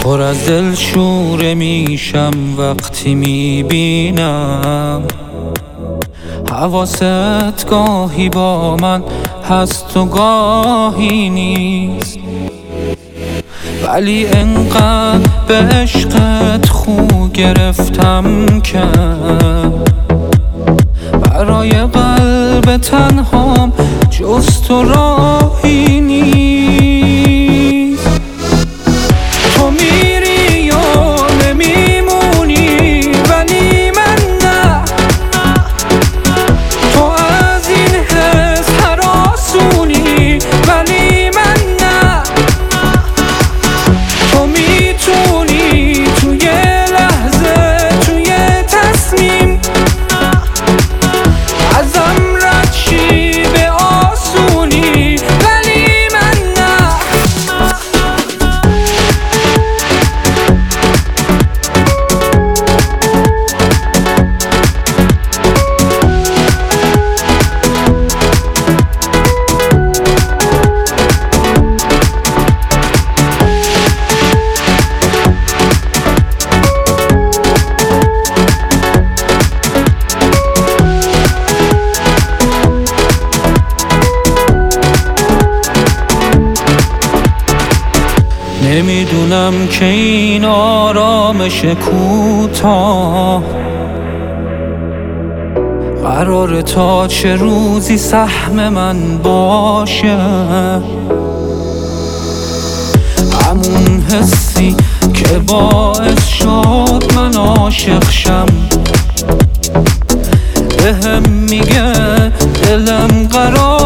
پر از دل شوره میشم وقتی میبینم حواست گاهی با من هست و گاهی نیست، ولی انقدر به عشقت خو گرفتم که برای قلب تنهام جز تو راهی نیست. تو میری یا نمیمونی ولی من نه، تو از این حس هراسونی ولی من نه. تو میتونی توی لحظه توی تصمیم ازم رد شی به آسونی ولی من نه. نمیدونم که این آرامش کوتاه قراره تا چه روزی سهم من باشه. همون حسی که باعث شد من عاشق شم بهم میگه دلم قرار